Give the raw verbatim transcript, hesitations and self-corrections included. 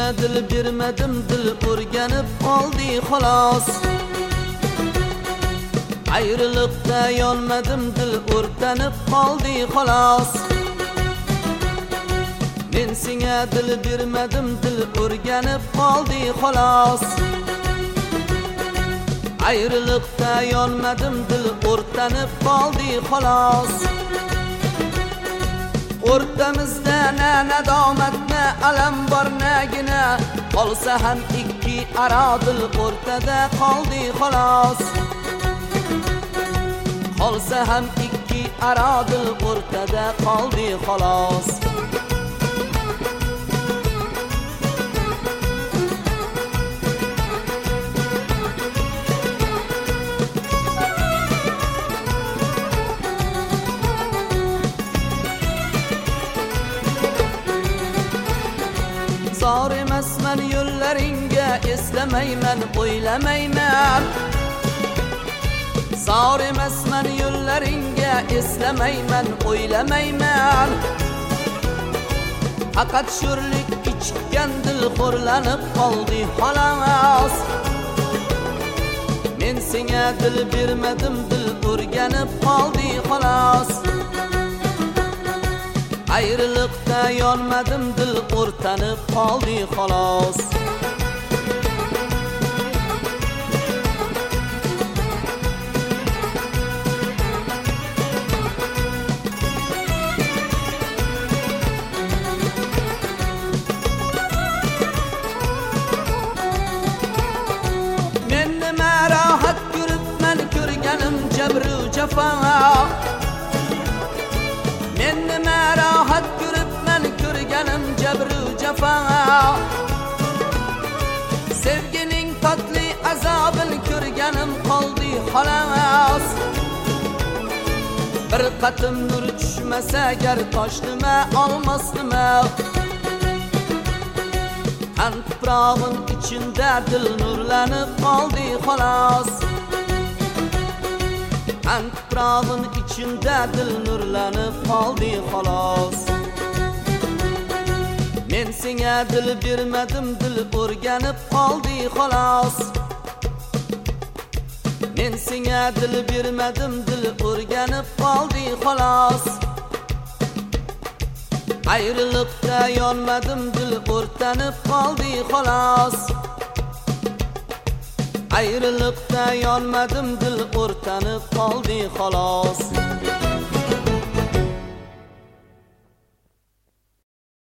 dil bermadim, dil o'rganib qoldi xolos. Ayriliqda yonmadim, dil o'rtanib qoldi xolos. Men senga dil bermadim, dil o'rganib qoldi xolos. Ayriliqda yonmadim, dil o'rtanib qoldi xolos. O'rtamizda na nadomat, na alam bor, nagina qolsa ham ikki aro dil o'rtada qoldi xolos. Qolsa ham ikki aro dil o'rtada qoldi xolos. Zor emasman yo'llaringga, eslamayman, o'ylamayman. Zor emasman yo'llaringga, eslamayman, o'ylamayman. Faqat sho'rlik ichgan dil xo'rlanib qoldi xolos. Men senga dil bermadim, dil o'rganib qoldi xolos. Ayriliqda yonmadim, dil o'rtanib qoldi xolos. Men nima rohat ko'ribman, ko'rganim jabru jafo. Men nima rohat ko'ribman, ko'rganim jabru jafo. Sevgining tatli azobini ko'rganim qoldi xolos. Bir qatim nur tushmasa gar tosh nima, olmos nima. Tan tuprog'im ichinda dil nurlanib qoldi xolos. Tan tuprog'im ichinda dil nurlanib qoldi xolos. Men senga dil bermadim, dil o'rganib qoldi xolos. Men senga dil bermadim, dil o'rganib qoldi xolos. Ayriliqda yonmadim, dil o'rtanib qoldi xolos. Ayriliqda yonmadim, dil o'rtanib qoldi xolos.